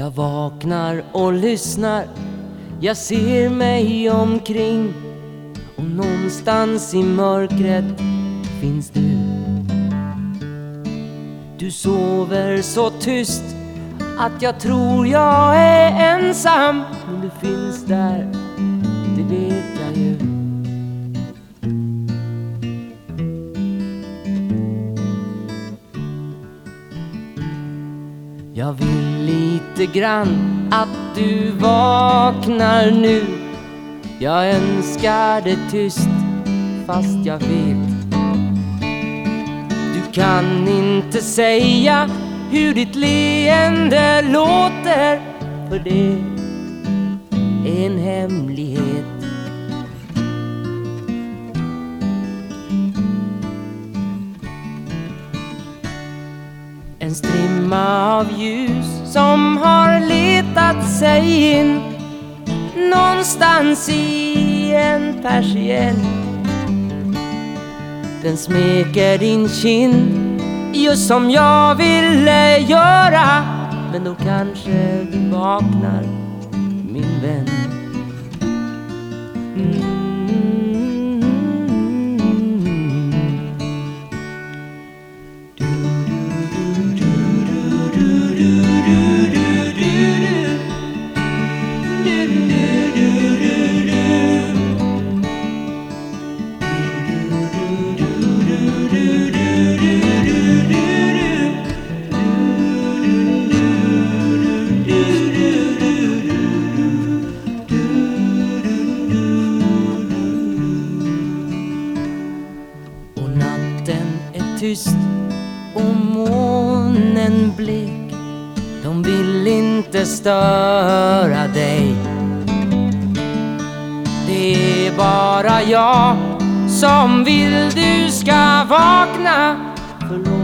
Jag vaknar och lyssnar, jag ser mig omkring, och någonstans i mörkret finns du. Du sover så tyst att jag tror jag är ensam, men du finns där, det vet jag ju. Jag vill lite grann att du vaknar nu. Jag önskar det tyst, fast jag vet du kan inte säga hur ditt leende låter, för det är en hemlighet. En strimma av ljus som har letat sig in någonstans i en persienn. Den smeker din kind just som jag ville göra, men då kanske du vaknar, min vän. Tyst och månen blek, de vill inte störa dig. Det är bara jag som vill du ska vakna. Förlåt.